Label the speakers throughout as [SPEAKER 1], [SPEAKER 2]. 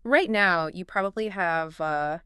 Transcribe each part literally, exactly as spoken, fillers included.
[SPEAKER 1] Right now, you probably have uh,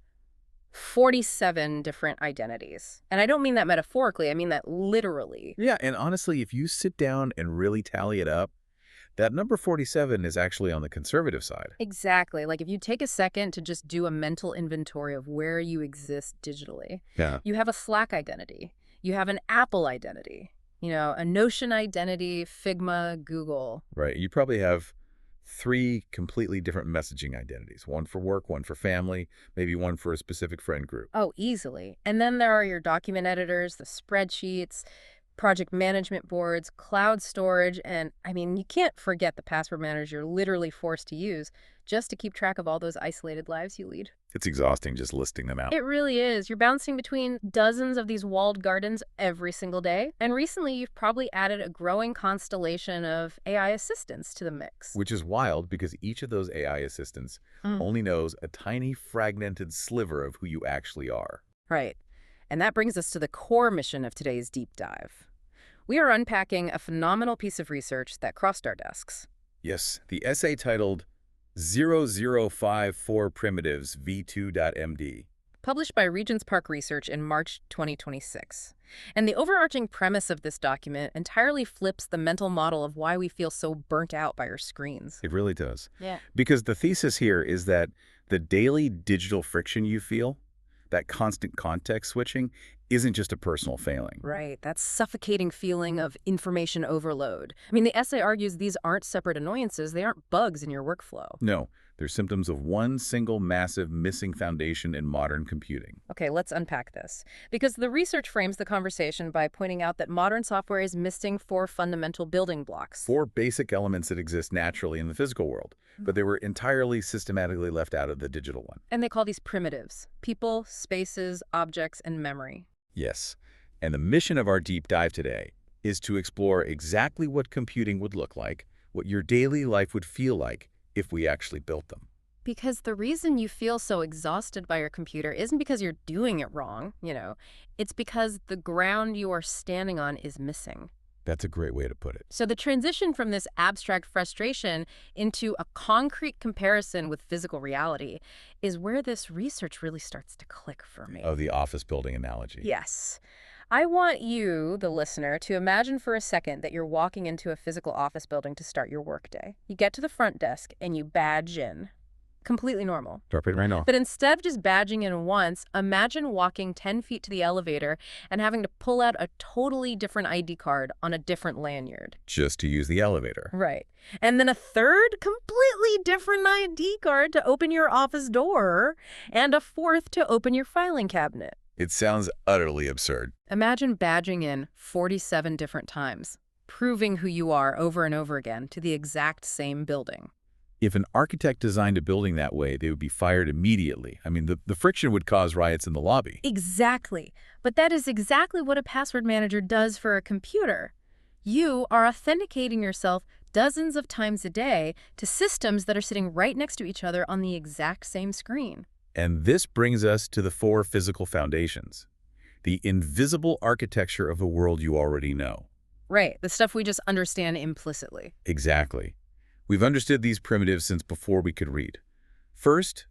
[SPEAKER 1] forty-seven different identities. And I don't mean that metaphorically, I mean that literally.
[SPEAKER 2] Yeah, and honestly, if you sit down and really tally it up, that number forty-seven is actually on the conservative side.
[SPEAKER 1] Exactly. Like if you take a second to just do a mental inventory of where you exist digitally,
[SPEAKER 2] Yeah.
[SPEAKER 1] you have a Slack identity, you have an Apple identity, you know, a Notion identity, Figma, Google.
[SPEAKER 2] Right. You probably have three completely different messaging identities, one for work, one for family, maybe one for a specific friend group.
[SPEAKER 1] Oh, easily. And then there are your document editors, the spreadsheets, project management boards, cloud storage, and I mean, you can't forget the password manager you're literally forced to use just to keep track of all those isolated lives you lead.
[SPEAKER 2] It's exhausting just listing them out.
[SPEAKER 1] It really is. You're bouncing between dozens of these walled gardens every single day. And recently, you've probably added a growing constellation of A I assistants to the mix.
[SPEAKER 2] Which is wild because each of those A I assistants
[SPEAKER 1] Mm.
[SPEAKER 2] only knows a tiny fragmented sliver of who you actually are.
[SPEAKER 1] Right. And that brings us to the core mission of today's deep dive. We are unpacking a phenomenal piece of research that crossed our desks.
[SPEAKER 2] Yes, the essay titled zero zero five four Primitives v two dot m d.
[SPEAKER 1] Published by Regents Park Research in March twenty twenty-six. And the overarching premise of this document entirely flips the mental model of why we feel so burnt out by our screens.
[SPEAKER 2] It really does.
[SPEAKER 1] Yeah.
[SPEAKER 2] Because the thesis here is that the daily digital friction you feel, that constant context switching, isn't just a personal failing.
[SPEAKER 1] Right, that suffocating feeling of information overload. I mean, the essay argues these aren't separate annoyances, they aren't bugs in your workflow.
[SPEAKER 2] No, they're symptoms of one single massive missing foundation in modern computing.
[SPEAKER 1] Okay, let's unpack this. Because the research frames the conversation by pointing out that modern software is missing four fundamental building blocks.
[SPEAKER 2] Four basic elements that exist naturally in the physical world, but they were entirely systematically left out of the digital one.
[SPEAKER 1] And they call these primitives: people, spaces, objects, and memory.
[SPEAKER 2] Yes, and the mission of our deep dive today is to explore exactly what computing would look like, what your daily life would feel like if we actually built them.
[SPEAKER 1] Because the reason you feel so exhausted by your computer isn't because you're doing it wrong, you know. It's because the ground you are standing on is missing.
[SPEAKER 2] That's a great way to put it.
[SPEAKER 1] So the transition from this abstract frustration into a concrete comparison with physical reality is where this research really starts to click for me.
[SPEAKER 2] Of the office building analogy.
[SPEAKER 1] Yes. I want you, the listener, to imagine for a second that you're walking into a physical office building to start your workday. You get to the front desk and you badge in. Completely normal.
[SPEAKER 2] Drop it right now.
[SPEAKER 1] But instead of just badging in once, imagine walking ten feet to the elevator and having to pull out a totally different I D card on a different lanyard.
[SPEAKER 2] Just to use the elevator.
[SPEAKER 1] Right. And then a third completely different I D card to open your office door, and a fourth to open your filing cabinet.
[SPEAKER 2] It sounds utterly absurd.
[SPEAKER 1] Imagine badging in forty-seven different times, proving who you are over and over again to the exact same building.
[SPEAKER 2] If an architect designed a building that way, they would be fired immediately. I mean, the, the friction would cause riots in the lobby.
[SPEAKER 1] Exactly. But that is exactly what a password manager does for a computer. You are authenticating yourself dozens of times a day to systems that are sitting right next to each other on the exact same screen.
[SPEAKER 2] And this brings us to the four physical foundations, the invisible architecture of the world you already know.
[SPEAKER 1] Right, the stuff we just understand implicitly.
[SPEAKER 2] Exactly. We've understood these primitives since before we could read. First,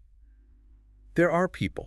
[SPEAKER 2] there are people.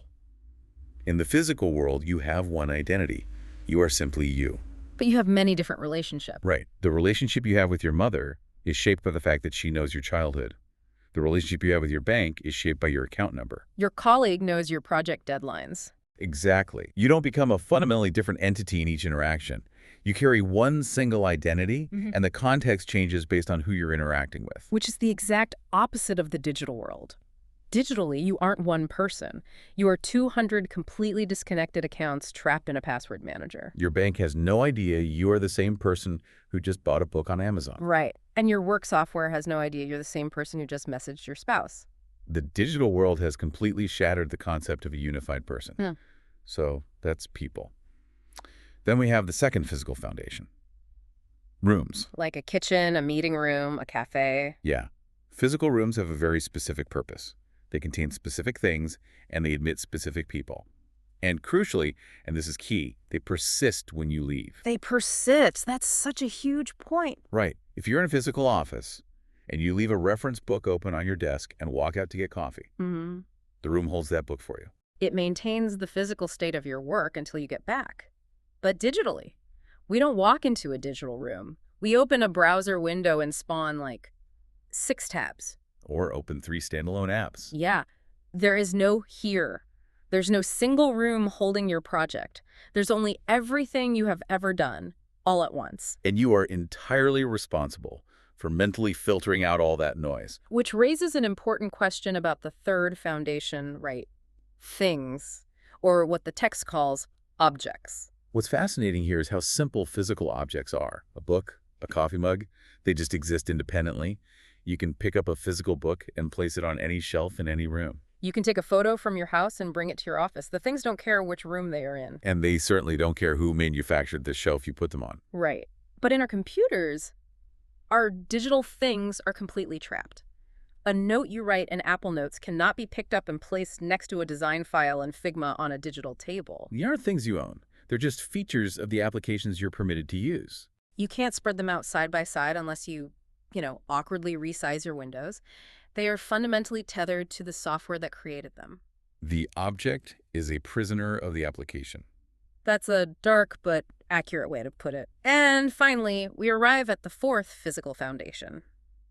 [SPEAKER 2] In the physical world, you have one identity. You are simply you.
[SPEAKER 1] But you have many different relationships.
[SPEAKER 2] Right. The relationship you have with your mother is shaped by the fact that she knows your childhood. The relationship you have with your bank is shaped by your account number.
[SPEAKER 1] Your colleague knows your project deadlines.
[SPEAKER 2] Exactly. You don't become a fundamentally different entity in each interaction. You carry one single identity,
[SPEAKER 1] Mm-hmm.
[SPEAKER 2] and the context changes based on who you're interacting with.
[SPEAKER 1] Which is the exact opposite of the digital world. Digitally, you aren't one person. You are two hundred completely disconnected accounts trapped in a password manager.
[SPEAKER 2] Your bank has no idea you are the same person who just bought a book on Amazon.
[SPEAKER 1] Right. And your work software has no idea you're the same person who just messaged your spouse.
[SPEAKER 2] The digital world has completely shattered the concept of a unified person.
[SPEAKER 1] Hmm.
[SPEAKER 2] So that's people. Then we have the second physical foundation. Rooms.
[SPEAKER 1] Like a kitchen, a meeting room, a cafe.
[SPEAKER 2] Yeah. Physical rooms have a very specific purpose. They contain specific things, and they admit specific people. And crucially, and this is key, they persist when you leave.
[SPEAKER 1] They persist. That's such a huge point.
[SPEAKER 2] Right. If you're in a physical office, and you leave a reference book open on your desk and walk out to get coffee,
[SPEAKER 1] Mm-hmm.
[SPEAKER 2] the room holds that book for you.
[SPEAKER 1] It maintains the physical state of your work until you get back. But digitally, we don't walk into a digital room. We open a browser window and spawn like six tabs.
[SPEAKER 2] Or open three standalone apps.
[SPEAKER 1] Yeah, there is no here. There's no single room holding your project. There's only everything you have ever done, all at once.
[SPEAKER 2] And you are entirely responsible for mentally filtering out all that noise.
[SPEAKER 1] Which raises an important question about the third foundation, right? Things, or what the text calls objects.
[SPEAKER 2] What's fascinating here is how simple physical objects are. A book, a coffee mug, they just exist independently. You can pick up a physical book and place it on any shelf in any room.
[SPEAKER 1] You can take a photo from your house and bring it to your office. The things don't care which room they are in.
[SPEAKER 2] And they certainly don't care who manufactured the shelf you put them on.
[SPEAKER 1] Right. But in our computers, our digital things are completely trapped. A note you write in Apple Notes cannot be picked up and placed next to a design file in Figma on a digital table.
[SPEAKER 2] They aren't things you own. They're just features of the applications you're permitted to use.
[SPEAKER 1] You can't spread them out side by side unless you, you know, awkwardly resize your windows. They are fundamentally tethered to the software that created them.
[SPEAKER 2] The object is a prisoner of the application.
[SPEAKER 1] That's a dark but accurate way to put it. And finally, we arrive at the fourth physical foundation.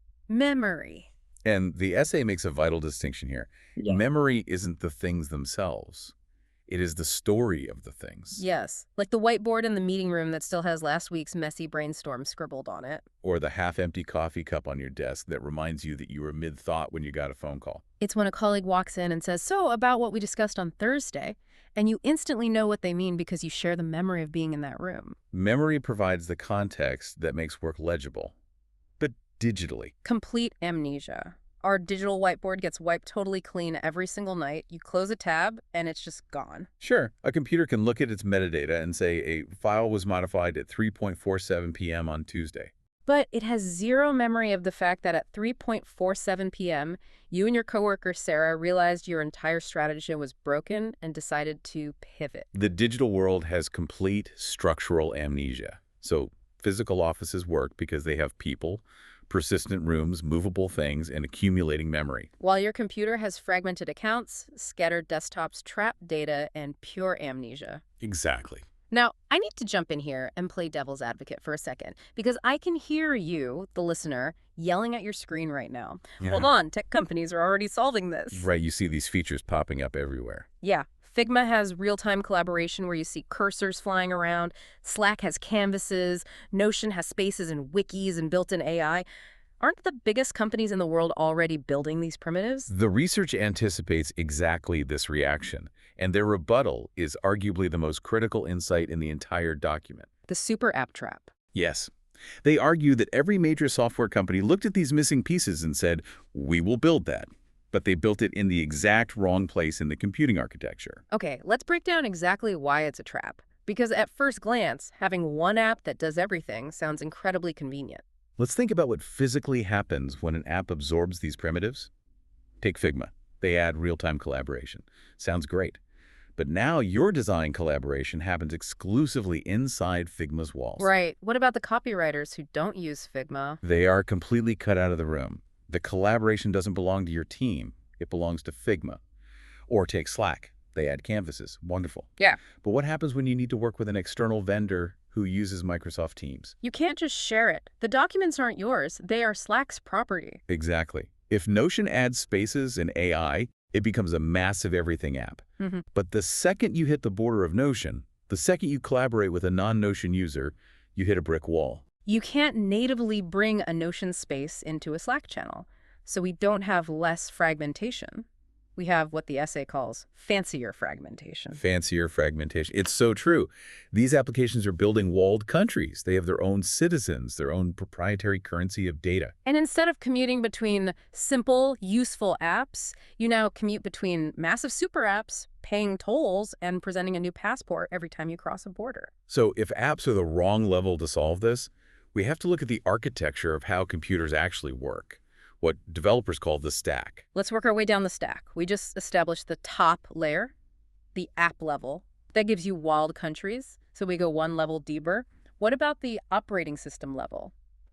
[SPEAKER 1] Memory.
[SPEAKER 2] And the essay makes a vital distinction here.
[SPEAKER 1] Yeah.
[SPEAKER 2] Memory isn't the things themselves. It is the story of the things.
[SPEAKER 1] Yes, like the whiteboard in the meeting room that still has last week's messy brainstorm scribbled on it.
[SPEAKER 2] Or the half-empty coffee cup on your desk that reminds you that you were mid-thought when you got a phone call.
[SPEAKER 1] It's when a colleague walks in and says, "So, about what we discussed on Thursday," and you instantly know what they mean because you share the memory of being in that room.
[SPEAKER 2] Memory provides the context that makes work legible, but digitally.
[SPEAKER 1] Complete amnesia. Our digital whiteboard gets wiped totally clean every single night. You close a tab, and it's just gone.
[SPEAKER 2] Sure, a computer can look at its metadata and say a file was modified at three point four seven p m on Tuesday.
[SPEAKER 1] But it has zero memory of the fact that at three point four seven p m, you and your coworker, Sarah, realized your entire strategy was broken and decided to pivot.
[SPEAKER 2] The digital world has complete structural amnesia. So physical offices work because they have people, persistent rooms, movable things, and accumulating memory.
[SPEAKER 1] While your computer has fragmented accounts, scattered desktops, trapped data, and pure amnesia.
[SPEAKER 2] Exactly.
[SPEAKER 1] Now, I need to jump in here and play devil's advocate for a second, because I can hear you, the listener, yelling at your screen right now.
[SPEAKER 2] Yeah.
[SPEAKER 1] Hold on, tech companies are already solving this.
[SPEAKER 2] Right, you see these features popping up everywhere.
[SPEAKER 1] Yeah. Figma has real-time collaboration where you see cursors flying around. Slack has canvases. Notion has spaces and wikis and built-in A I. Aren't the biggest companies in the world already building these primitives?
[SPEAKER 2] The research anticipates exactly this reaction, and their rebuttal is arguably the most critical insight in the entire document.
[SPEAKER 1] The super app trap.
[SPEAKER 2] Yes. They argue that every major software company looked at these missing pieces and said, we will build that. But they built it in the exact wrong place in the computing architecture.
[SPEAKER 1] Okay, let's break down exactly why it's a trap. Because at first glance, having one app that does everything sounds incredibly convenient.
[SPEAKER 2] Let's think about what physically happens when an app absorbs these primitives. Take Figma. They add real-time collaboration. Sounds great. But now your design collaboration happens exclusively inside Figma's walls.
[SPEAKER 1] Right. What about the copywriters who don't use Figma?
[SPEAKER 2] They are completely cut out of the room. The collaboration doesn't belong to your team. It belongs to Figma. Or take Slack. They add canvases. Wonderful.
[SPEAKER 1] Yeah.
[SPEAKER 2] But what happens when you need to work with an external vendor who uses Microsoft Teams?
[SPEAKER 1] You can't just share it. The documents aren't yours. They are Slack's property.
[SPEAKER 2] Exactly. If Notion adds spaces and A I, it becomes a massive everything app.
[SPEAKER 1] Mm-hmm.
[SPEAKER 2] But the second you hit the border of Notion, the second you collaborate with a non-Notion user, you hit a brick wall.
[SPEAKER 1] You can't natively bring a Notion space into a Slack channel, so we don't have less fragmentation. We have what the essay calls fancier fragmentation.
[SPEAKER 2] Fancier fragmentation. It's so true. These applications are building walled countries. They have their own citizens, their own proprietary currency of data.
[SPEAKER 1] And instead of commuting between simple, useful apps, you now commute between massive super apps, paying tolls, and presenting a new passport every time you cross a border.
[SPEAKER 2] So if apps are the wrong level to solve this, we have to look at the architecture of how computers actually work, what developers call the stack.
[SPEAKER 1] Let's work our way down the stack. We just established the top layer, the app level. That gives you walled countries, so we go one level deeper. What about the operating system level?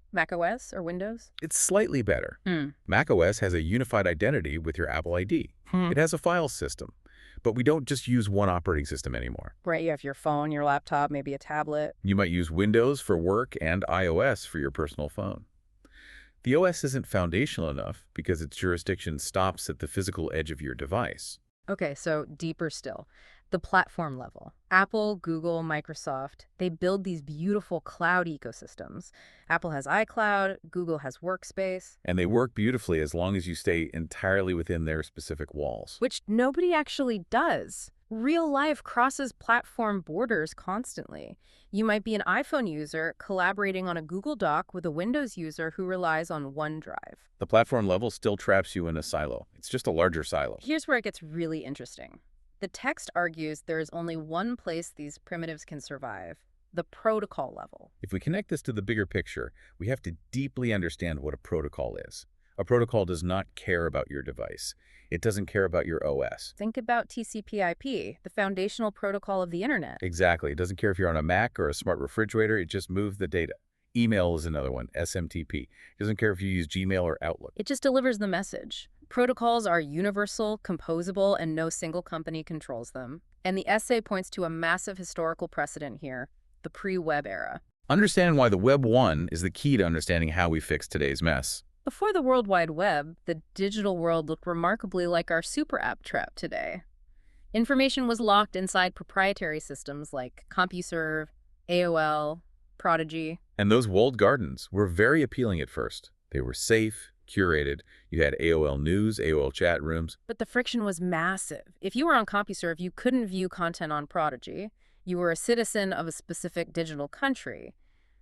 [SPEAKER 1] macOS or Windows?
[SPEAKER 2] It's slightly better.
[SPEAKER 1] Hmm.
[SPEAKER 2] macOS has a unified identity with your Apple I D.
[SPEAKER 1] Hmm.
[SPEAKER 2] It has a file system. But we don't just use one operating system anymore.
[SPEAKER 1] Right, you have your phone, your laptop, maybe a tablet.
[SPEAKER 2] You might use Windows for work and iOS for your personal phone. The O S isn't foundational enough because its jurisdiction stops at the physical edge of your device.
[SPEAKER 1] Okay, so deeper still. The platform level. Apple, Google, Microsoft, they build these beautiful cloud ecosystems. Apple has iCloud, Google has Workspace.
[SPEAKER 2] And they work beautifully as long as you stay entirely within their specific walls.
[SPEAKER 1] Which nobody actually does. Real life crosses platform borders constantly. You might be an iPhone user collaborating on a Google Doc with a Windows user who relies on OneDrive.
[SPEAKER 2] The platform level still traps you in a silo. It's just a larger silo.
[SPEAKER 1] Here's where it gets really interesting. The text argues there is only one place these primitives can survive, the protocol level.
[SPEAKER 2] If we connect this to the bigger picture, we have to deeply understand what a protocol is. A protocol does not care about your device. It doesn't care about your O S.
[SPEAKER 1] Think about T C P I P, the foundational protocol of the internet.
[SPEAKER 2] Exactly. It doesn't care if you're on a Mac or a smart refrigerator. It just moves the data. Email is another one, S M T P. It doesn't care if you use Gmail or Outlook.
[SPEAKER 1] It just delivers the message. Protocols are universal, composable, and no single company controls them. And the essay points to a massive historical precedent here, the pre-web era.
[SPEAKER 2] Understand why the Web one is the key to understanding how we fix today's mess.
[SPEAKER 1] Before the World Wide Web, the digital world looked remarkably like our super app trap today. Information was locked inside proprietary systems like CompuServe, A O L, Prodigy.
[SPEAKER 2] And those walled gardens were very appealing at first. They were safe, curated. You had A O L News, A O L chat rooms.
[SPEAKER 1] But the friction was massive. If you were on CompuServe, you couldn't view content on Prodigy. You were a citizen of a specific digital country.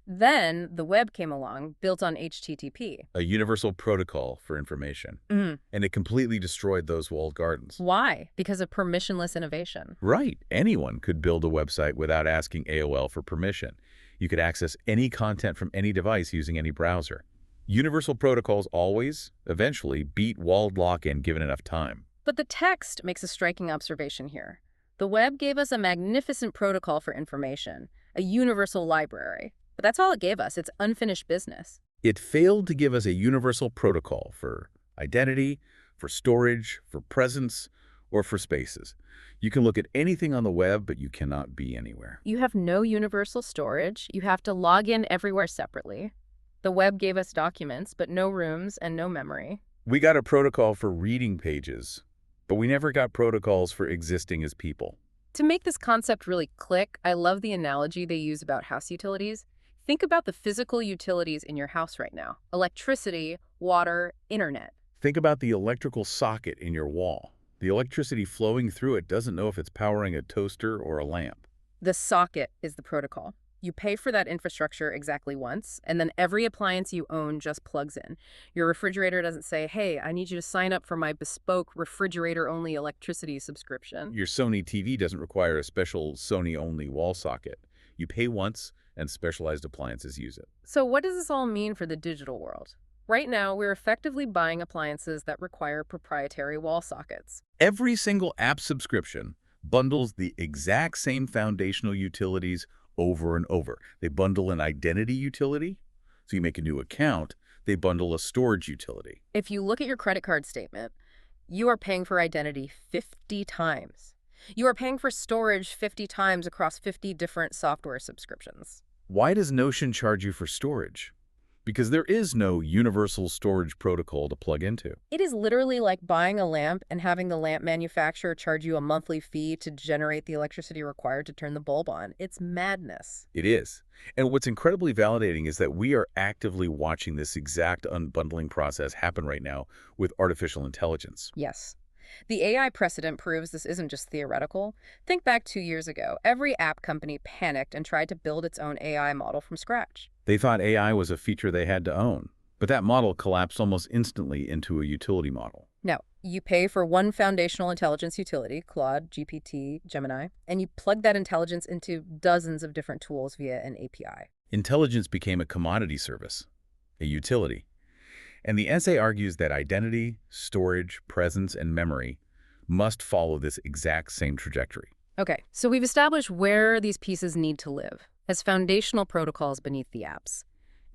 [SPEAKER 1] Then the web came along, built on H T T P.
[SPEAKER 2] A universal protocol for information.
[SPEAKER 1] Mm.
[SPEAKER 2] And it completely destroyed those walled gardens.
[SPEAKER 1] Why? Because of permissionless innovation.
[SPEAKER 2] Right. Anyone could build a website without asking A O L for permission. You could access any content from any device using any browser. Universal protocols always, eventually, beat walled lock-in given enough time.
[SPEAKER 1] But the text makes a striking observation here. The web gave us a magnificent protocol for information, a universal library. But that's all it gave us. It's unfinished business.
[SPEAKER 2] It failed to give us a universal protocol for identity, for storage, for presence, or for spaces. You can look at anything on the web, but you cannot be anywhere.
[SPEAKER 1] You have no universal storage. You have to log in everywhere separately. The web gave us documents, but no rooms and no memory.
[SPEAKER 2] We got a protocol for reading pages, but we never got protocols for existing as people.
[SPEAKER 1] To make this concept really click, I love the analogy they use about house utilities. Think about the physical utilities in your house right now. Electricity, water, internet.
[SPEAKER 2] Think about the electrical socket in your wall. The electricity flowing through it doesn't know if it's powering a toaster or a lamp.
[SPEAKER 1] The socket is the protocol. You pay for that infrastructure exactly once, and then every appliance you own just plugs in. Your refrigerator doesn't say, hey, I need you to sign up for my bespoke refrigerator-only electricity subscription.
[SPEAKER 2] Your Sony T V doesn't require a special Sony-only wall socket. You pay once, and specialized appliances use it.
[SPEAKER 1] So what does this all mean for the digital world? Right now, we're effectively buying appliances that require proprietary wall sockets.
[SPEAKER 2] Every single app subscription bundles the exact same foundational utilities over and over. They bundle an identity utility, so you make a new account. They bundle a storage utility.
[SPEAKER 1] If you look at your credit card statement, you are paying for identity fifty times. You are paying for storage fifty times across fifty different software subscriptions.
[SPEAKER 2] Why does Notion charge you for storage? Because there is no universal storage protocol to plug into.
[SPEAKER 1] It is literally like buying a lamp and having the lamp manufacturer charge you a monthly fee to generate the electricity required to turn the bulb on. It's madness.
[SPEAKER 2] It is. And what's incredibly validating is that we are actively watching this exact unbundling process happen right now with artificial intelligence.
[SPEAKER 1] Yes. The A I precedent proves this isn't just theoretical. Think back two years ago. Every app company panicked and tried to build its own A I model from scratch.
[SPEAKER 2] They thought A I was a feature they had to own, but that model collapsed almost instantly into a utility model.
[SPEAKER 1] No, you pay for one foundational intelligence utility, Claude, G P T, Gemini, and you plug that intelligence into dozens of different tools via an A P I.
[SPEAKER 2] Intelligence became a commodity service, a utility. And the essay argues that identity, storage, presence, and memory must follow this exact same trajectory.
[SPEAKER 1] Okay, so we've established where these pieces need to live as foundational protocols beneath the apps.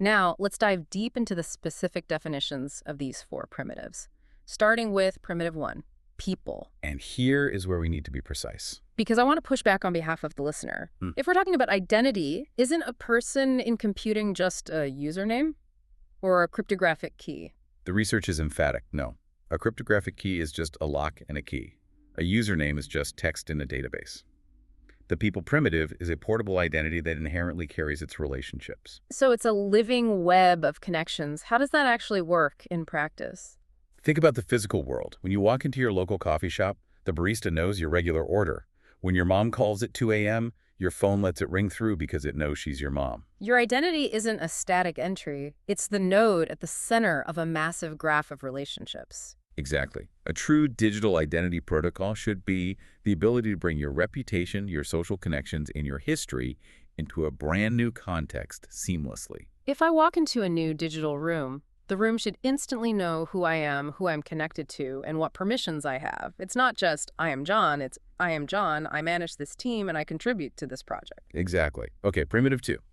[SPEAKER 1] Now, let's dive deep into the specific definitions of these four primitives, starting with primitive one, people.
[SPEAKER 2] And here is where we need to be precise.
[SPEAKER 1] Because I want to push back on behalf of the listener.
[SPEAKER 2] Hmm.
[SPEAKER 1] If we're talking about identity, isn't a person in computing just a username or a cryptographic key?
[SPEAKER 2] The research is emphatic. No. A cryptographic key is just a lock and a key. A username is just text in a database. The people primitive is a portable identity that inherently carries its relationships.
[SPEAKER 1] So it's a living web of connections. How does that actually work in practice?
[SPEAKER 2] Think about the physical world. When you walk into your local coffee shop, the barista knows your regular order. When your mom calls at two A M, your phone lets it ring through because it knows she's your mom.
[SPEAKER 1] Your identity isn't a static entry. It's the node at the center of a massive graph of relationships.
[SPEAKER 2] Exactly. A true digital identity protocol should be the ability to bring your reputation, your social connections, and your history into a brand new context seamlessly.
[SPEAKER 1] If I walk into a new digital room, the room should instantly know who I am, who I'm connected to, and what permissions I have. It's not just, I am John, it's, I am John, I manage this team, and I contribute to this project.
[SPEAKER 2] Exactly. Okay, primitive two.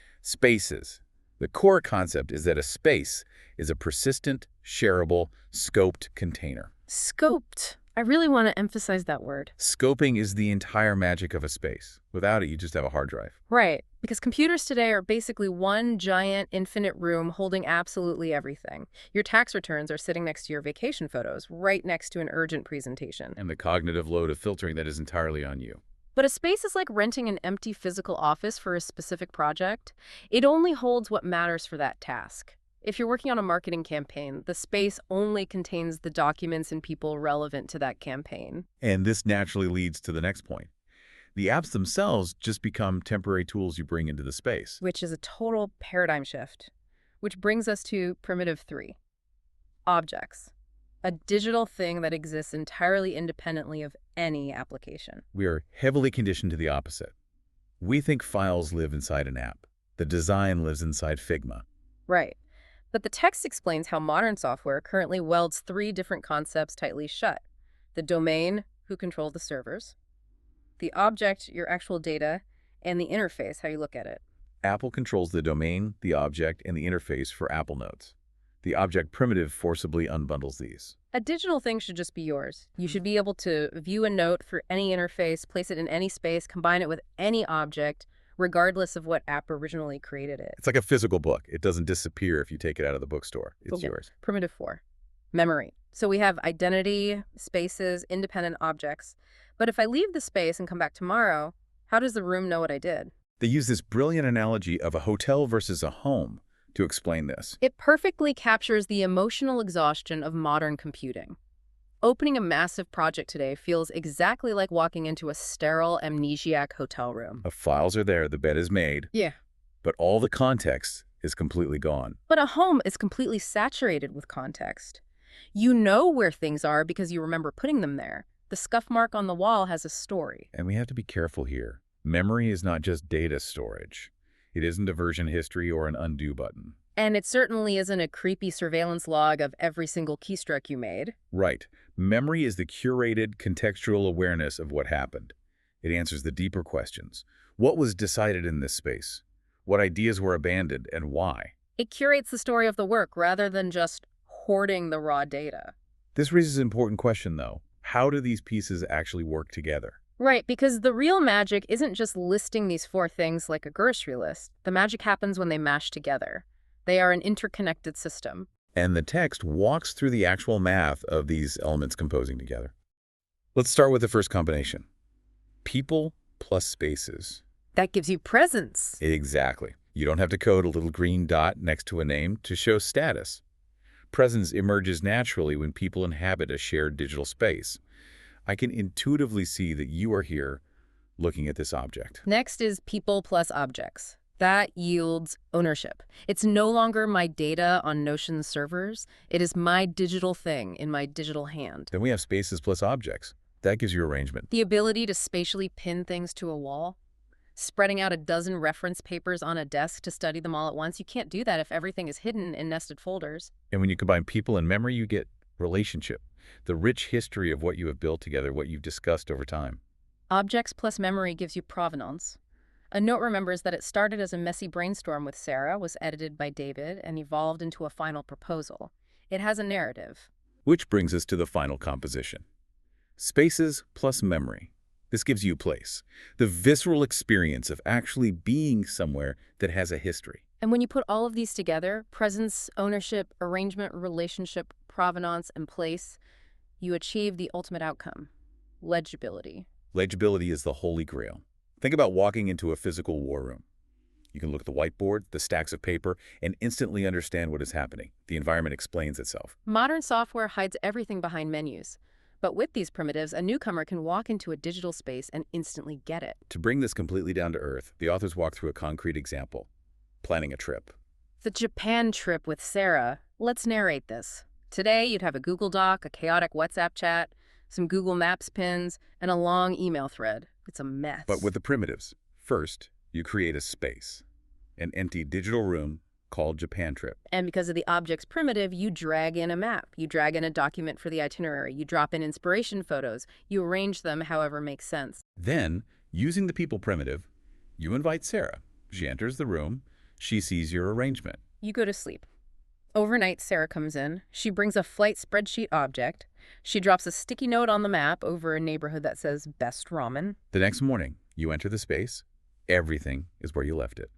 [SPEAKER 2] Spaces. The core concept is that a space is a persistent, shareable, scoped container.
[SPEAKER 1] Scoped. I really want to emphasize that word.
[SPEAKER 2] Scoping is the entire magic of a space. Without it, you just have a hard drive.
[SPEAKER 1] Right, because computers today are basically one giant infinite room holding absolutely everything. Your tax returns are sitting next to your vacation photos, right next to an urgent presentation.
[SPEAKER 2] And the cognitive load of filtering that is entirely on you.
[SPEAKER 1] But a space is like renting an empty physical office for a specific project. It only holds what matters for that task. If you're working on a marketing campaign, the space only contains the documents and people relevant to that campaign.
[SPEAKER 2] And this naturally leads to the next point. The apps themselves just become temporary tools you bring into the space.
[SPEAKER 1] Which is a total paradigm shift. Which brings us to primitive three. Objects. A digital thing that exists entirely independently of any application.
[SPEAKER 2] We are heavily conditioned to the opposite. We think files live inside an app. The design lives inside Figma.
[SPEAKER 1] Right. But the text explains how modern software currently welds three different concepts tightly shut. The domain, who controls the servers, the object, your actual data, and the interface, how you look at it.
[SPEAKER 2] Apple controls the domain, the object, and the interface for Apple nodes. The object primitive forcibly unbundles these.
[SPEAKER 1] A digital thing should just be yours. You should be able to view a note through any interface, place it in any space, combine it with any object, regardless of what app originally created it.
[SPEAKER 2] It's like a physical book. It doesn't disappear if you take it out of the bookstore. It's
[SPEAKER 1] Okay.
[SPEAKER 2] yours.
[SPEAKER 1] Primitive four, memory. So we have identity, spaces, independent objects. But if I leave the space and come back tomorrow, how does the room know what I did?
[SPEAKER 2] They use this brilliant analogy of a hotel versus a home to explain this.
[SPEAKER 1] It perfectly captures the emotional exhaustion of modern computing. Opening a massive project today feels exactly like walking into a sterile, amnesiac hotel room.
[SPEAKER 2] The files are there, the bed is made,
[SPEAKER 1] Yeah.
[SPEAKER 2] but all the context is completely gone.
[SPEAKER 1] But a home is completely saturated with context. You know where things are because you remember putting them there. The scuff mark on the wall has a story.
[SPEAKER 2] And we have to be careful here. Memory is not just data storage. It isn't a version history or an undo button.
[SPEAKER 1] And it certainly isn't a creepy surveillance log of every single keystroke you made.
[SPEAKER 2] Right. Memory is the curated contextual awareness of what happened. It answers the deeper questions. What was decided in this space? What ideas were abandoned and why?
[SPEAKER 1] It curates the story of the work rather than just hoarding the raw data.
[SPEAKER 2] This raises an important question, though. How do these pieces actually work together?
[SPEAKER 1] Right, because the real magic isn't just listing these four things like a grocery list. The magic happens when they mash together. They are an interconnected system.
[SPEAKER 2] And the text walks through the actual math of these elements composing together. Let's start with the first combination. People plus spaces.
[SPEAKER 1] That gives you presence.
[SPEAKER 2] Exactly. You don't have to code a little green dot next to a name to show status. Presence emerges naturally when people inhabit a shared digital space. I can intuitively see that you are here looking at this object.
[SPEAKER 1] Next is people plus objects. That yields ownership. It's no longer my data on Notion's servers. It is my digital thing in my digital hand.
[SPEAKER 2] Then we have spaces plus objects. That gives you arrangement.
[SPEAKER 1] The ability to spatially pin things to a wall, spreading out a dozen reference papers on a desk to study them all at once. You can't do that if everything is hidden in nested folders.
[SPEAKER 2] And when you combine people and memory, you get relationship, the rich history of what you have built together, what you've discussed over time.
[SPEAKER 1] Objects plus memory gives you provenance. A note remembers that it started as a messy brainstorm with Sarah, was edited by David, and evolved into a final proposal. It has a narrative.
[SPEAKER 2] Which brings us to the final composition. Spaces plus memory. This gives you place, the visceral experience of actually being somewhere that has a history.
[SPEAKER 1] And when you put all of these together, presence, ownership, arrangement, relationship, provenance, and place, you achieve the ultimate outcome: legibility.
[SPEAKER 2] Legibility is the holy grail. Think about walking into a physical war room. You can look at the whiteboard, the stacks of paper, and instantly understand what is happening. The environment explains itself.
[SPEAKER 1] Modern software hides everything behind menus. But with these primitives, a newcomer can walk into a digital space and instantly get it.
[SPEAKER 2] To bring this completely down to earth, the authors walk through a concrete example: planning a trip.
[SPEAKER 1] The Japan trip with Sarah. Let's narrate this. Today, you'd have a Google Doc, a chaotic WhatsApp chat, some Google Maps pins, and a long email thread. It's a mess.
[SPEAKER 2] But with the primitives, first, you create a space, an empty digital room called Japan Trip.
[SPEAKER 1] And because of the object's primitive, you drag in a map, you drag in a document for the itinerary, you drop in inspiration photos, you arrange them however makes sense.
[SPEAKER 2] Then, using the people primitive, you invite Sarah. She enters the room. She sees your arrangement.
[SPEAKER 1] You go to sleep. Overnight, Sarah comes in. She brings a flight spreadsheet object. She drops a sticky note on the map over a neighborhood that says best ramen.
[SPEAKER 2] The next morning, you enter the space. Everything is where you left it.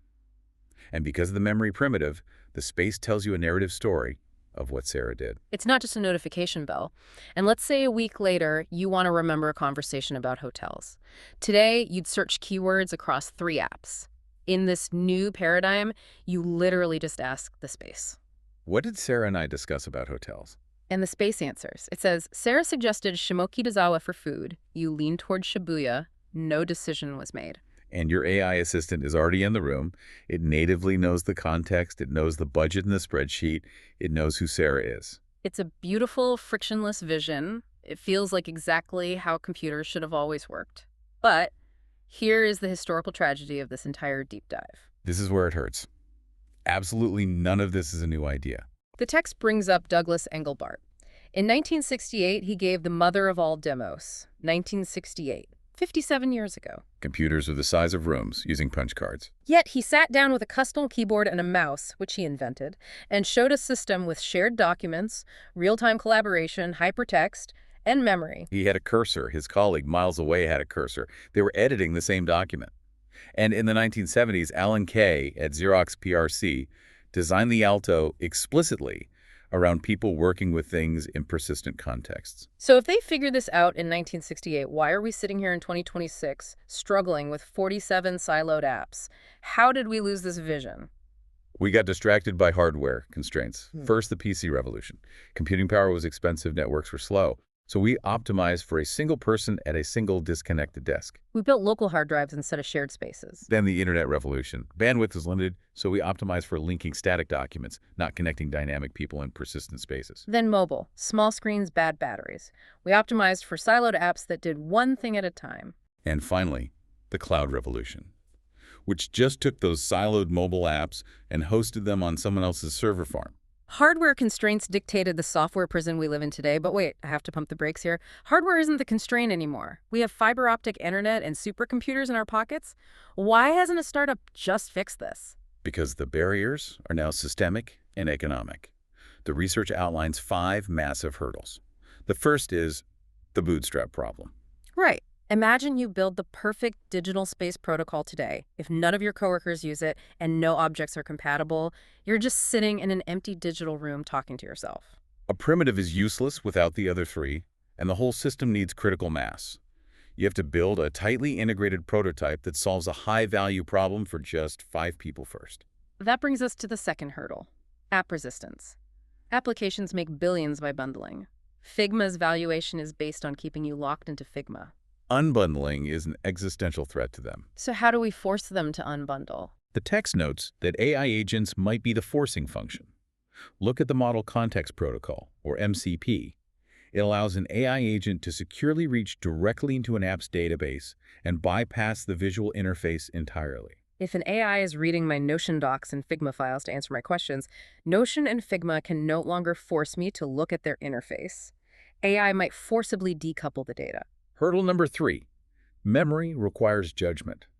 [SPEAKER 2] And because of the memory primitive, the space tells you a narrative story of what Sarah did.
[SPEAKER 1] It's not just a notification bell. And let's say a week later, you want to remember a conversation about hotels. Today, you'd search keywords across three apps. In this new paradigm, you literally just ask the space.
[SPEAKER 2] What did Sarah and I discuss about hotels?
[SPEAKER 1] And the space answers. It says, Sarah suggested Shimokidozawa for food. You lean toward Shibuya. No decision was made.
[SPEAKER 2] And your A I assistant is already in the room. It natively knows the context. It knows the budget in the spreadsheet. It knows who Sarah is.
[SPEAKER 1] It's a beautiful, frictionless vision. It feels like exactly how computers should have always worked. But here is the historical tragedy of this entire deep dive.
[SPEAKER 2] This is where it hurts. Absolutely none of this is a new idea.
[SPEAKER 1] The text brings up Douglas Engelbart. In nineteen sixty-eight, he gave the mother of all demos. nineteen sixty-eight. fifty-seven years ago.
[SPEAKER 2] Computers are the size of rooms using punch cards.
[SPEAKER 1] Yet he sat down with a custom keyboard and a mouse, which he invented, and showed a system with shared documents, real-time collaboration, hypertext, and memory.
[SPEAKER 2] He had a cursor. His colleague miles away had a cursor. They were editing the same document. And in the nineteen seventies, Alan Kay at Xerox P R C designed the Alto explicitly around people working with things in persistent contexts.
[SPEAKER 1] So if they figured this out in nineteen sixty-eight, why are we sitting here in twenty twenty-six struggling with forty-seven siloed apps? How did we lose this vision?
[SPEAKER 2] We got distracted by hardware constraints.
[SPEAKER 1] Hmm.
[SPEAKER 2] First, the P C revolution. Computing power was expensive, networks were slow. So we optimized for a single person at a single disconnected desk.
[SPEAKER 1] We built local hard drives instead of shared spaces.
[SPEAKER 2] Then the internet revolution. Bandwidth was limited, so we optimized for linking static documents, not connecting dynamic people in persistent spaces.
[SPEAKER 1] Then mobile. Small screens, bad batteries. We optimized for siloed apps that did one thing at a time.
[SPEAKER 2] And finally, the cloud revolution, which just took those siloed mobile apps and hosted them on someone else's server farm.
[SPEAKER 1] Hardware constraints dictated the software prison we live in today, but wait, I have to pump the brakes here. Hardware isn't the constraint anymore. We have fiber optic internet and supercomputers in our pockets. Why hasn't a startup just fixed this?
[SPEAKER 2] Because the barriers are now systemic and economic. The research outlines five massive hurdles. The first is the bootstrap problem.
[SPEAKER 1] Right. Imagine you build the perfect digital space protocol today. If none of your coworkers use it and no objects are compatible, you're just sitting in an empty digital room talking to yourself.
[SPEAKER 2] A primitive is useless without the other three, and the whole system needs critical mass. You have to build a tightly integrated prototype that solves a high-value problem for just five people first.
[SPEAKER 1] That brings us to the second hurdle, app resistance. Applications make billions by bundling. Figma's valuation is based on keeping you locked into Figma.
[SPEAKER 2] Unbundling is an existential threat to them.
[SPEAKER 1] So how do we force them to unbundle?
[SPEAKER 2] The text notes that A I agents might be the forcing function. Look at the Model Context Protocol, or M C P. It allows an A I agent to securely reach directly into an app's database and bypass the visual interface entirely.
[SPEAKER 1] If an A I is reading my Notion docs and Figma files to answer my questions, Notion and Figma can no longer force me to look at their interface. A I might forcibly decouple the data.
[SPEAKER 2] Hurdle number three, memory requires judgment.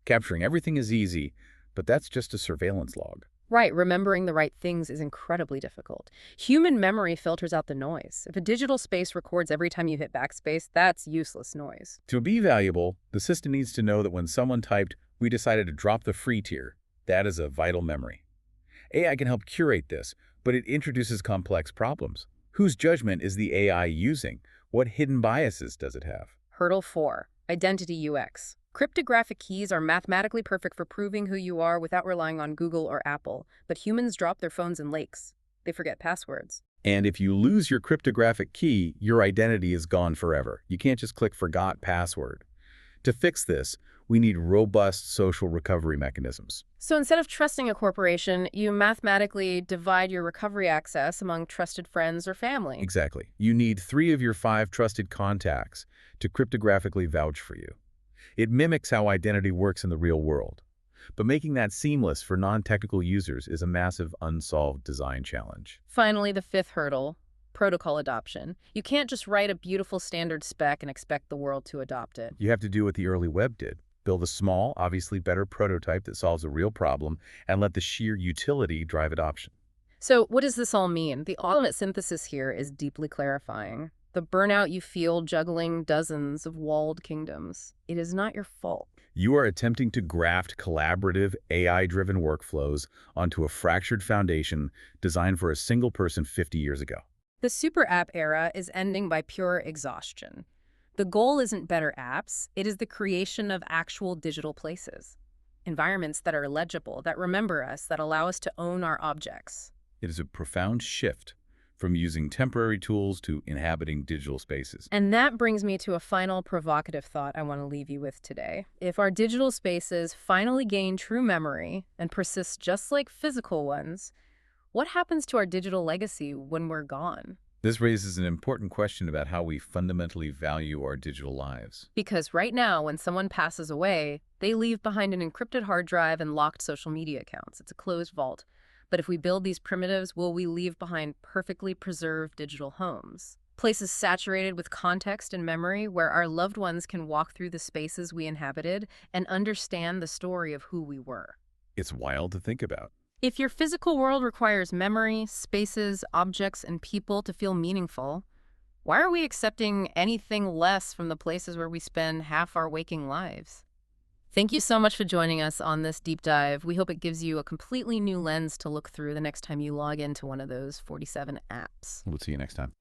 [SPEAKER 3] Capturing everything is easy, but that's just a surveillance log.
[SPEAKER 1] Right, remembering the right things is incredibly difficult. Human memory filters out the noise. If a digital space records every time you hit backspace, that's useless noise.
[SPEAKER 3] To be valuable, the system needs to know that when someone typed, "We decided to drop the free tier," that is a vital memory. A I can help curate this, but it introduces complex problems. Whose judgment is the A I using? What hidden biases does it have?
[SPEAKER 1] Hurdle four, identity U X. Cryptographic keys are mathematically perfect for proving who you are without relying on Google or Apple, but humans drop their phones in lakes. They forget passwords.
[SPEAKER 3] And if you lose your cryptographic key, your identity is gone forever. You can't just click "Forgot password." To fix this, we need robust social recovery mechanisms.
[SPEAKER 1] So instead of trusting a corporation, you mathematically divide your recovery access among trusted friends or family.
[SPEAKER 3] Exactly. You need three of your five trusted contacts to cryptographically vouch for you. It mimics how identity works in the real world. But making that seamless for non-technical users is a massive unsolved design challenge.
[SPEAKER 1] Finally, the fifth hurdle, protocol adoption. You can't just write a beautiful standard spec and expect the world to adopt it.
[SPEAKER 3] You have to do what the early web did. Build a small, obviously better prototype that solves a real problem and let the sheer utility drive adoption.
[SPEAKER 1] So what does this all mean? The ultimate synthesis here is deeply clarifying. The burnout you feel juggling dozens of walled kingdoms, it is not your fault.
[SPEAKER 3] You are attempting to graft collaborative, A I-driven workflows onto a fractured foundation designed for a single person fifty years ago.
[SPEAKER 1] The super app era is ending by pure exhaustion. The goal isn't better apps, it is the creation of actual digital places. Environments that are legible, that remember us, that allow us to own our objects.
[SPEAKER 3] It is a profound shift from using temporary tools to inhabiting digital spaces.
[SPEAKER 1] And that brings me to a final provocative thought I want to leave you with today. If our digital spaces finally gain true memory and persist just like physical ones, what happens to our digital legacy when we're gone?
[SPEAKER 3] This raises an important question about how we fundamentally value our digital lives.
[SPEAKER 1] Because right now, when someone passes away, they leave behind an encrypted hard drive and locked social media accounts. It's a closed vault. But if we build these primitives, will we leave behind perfectly preserved digital homes? Places saturated with context and memory where our loved ones can walk through the spaces we inhabited and understand the story of who we were.
[SPEAKER 3] It's wild to think about.
[SPEAKER 1] If your physical world requires memory, spaces, objects, and people to feel meaningful, why are we accepting anything less from the places where we spend half our waking lives? Thank you so much for joining us on this deep dive. We hope it gives you a completely new lens to look through the next time you log into one of those forty-seven apps.
[SPEAKER 3] We'll see you next time.